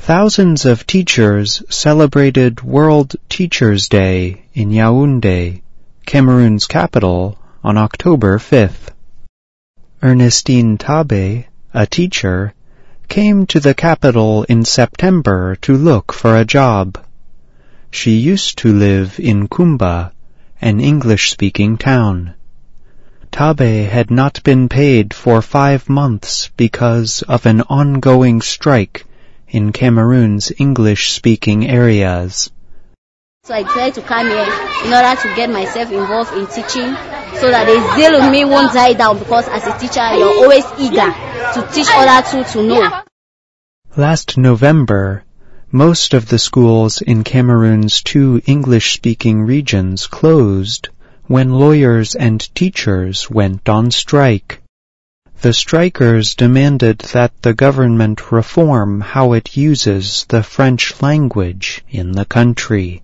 Thousands of teachers celebrated World Teachers' Day in Yaoundé, Cameroon's capital, on October 5th. Ernestine Tabe, a teacher, came to the capital in September to look for a job. She used to live in Kumba, an English-speaking town. Tabe had not been paid for 5 months because of an ongoing strike in Cameroon's English-speaking areas. So I tried to come here in order to get myself involved in teaching so that the zeal in me won't die down, because as a teacher you're always eager to teach others to know. Last November, most of the schools in Cameroon's 2 English-speaking regions closed when lawyers and teachers went on strike. The strikers demanded that the government reform how it uses the French language in the country.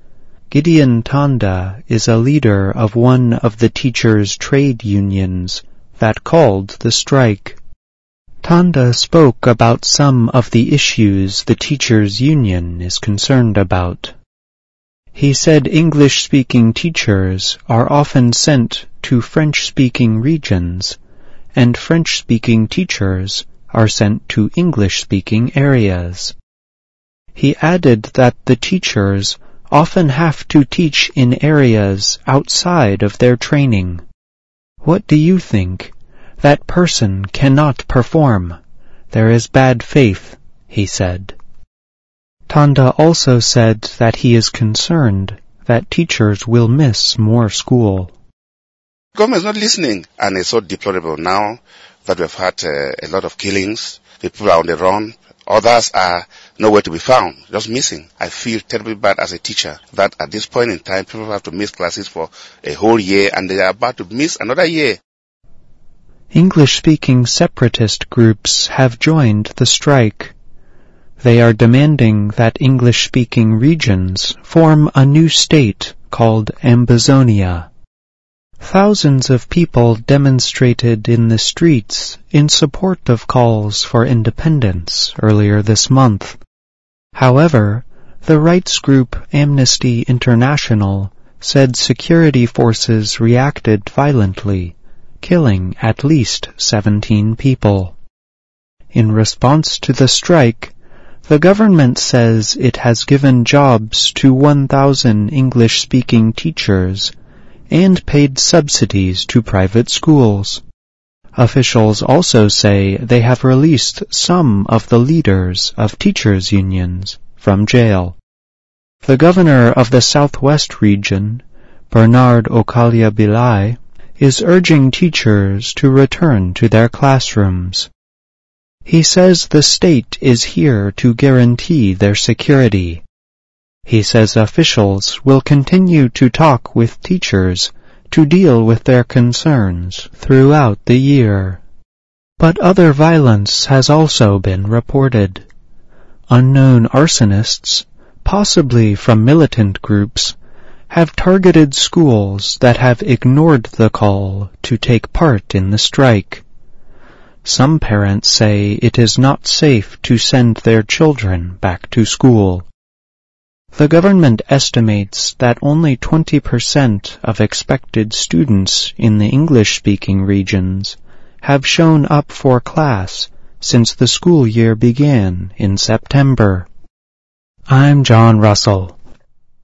Gideon Tanda is a leader of one of the teachers' trade unions that called the strike. Tanda spoke about some of the issues the teachers' union is concerned about. He said English-speaking teachers are often sent to French-speaking regions, and French-speaking teachers are sent to English-speaking areas. He added that the teachers often have to teach in areas outside of their training. What do you think? That person cannot perform. There is bad faith, he said. Tanda also said that he is concerned that teachers will miss more school. Government is not listening, and it's so deplorable now that we've had a lot of killings. People are on the run. Others are nowhere to be found, just missing. I feel terribly bad as a teacher that at this point in time people have to miss classes for a whole year, and they are about to miss another year. English-speaking separatist groups have joined the strike. They are demanding that English-speaking regions form a new state called Ambazonia. Thousands of people demonstrated in the streets in support of calls for independence earlier this month. However, the rights group Amnesty International said security forces reacted violently, killing at least 17 people. In response to the strike, the government says it has given jobs to 1,000 English-speaking teachers and paid subsidies to private schools. Officials also say they have released some of the leaders of teachers' unions from jail. The governor of the Southwest region, Bernard Okalia-Bilai, is urging teachers to return to their classrooms. He says the state is here to guarantee their security. He says officials will continue to talk with teachers to deal with their concerns throughout the year. But other violence has also been reported. Unknown arsonists, possibly from militant groups, have targeted schools that have ignored the call to take part in the strike. Some parents say it is not safe to send their children back to school. The government estimates that only 20% of expected students in the English-speaking regions have shown up for class since the school year began in September. I'm John Russell.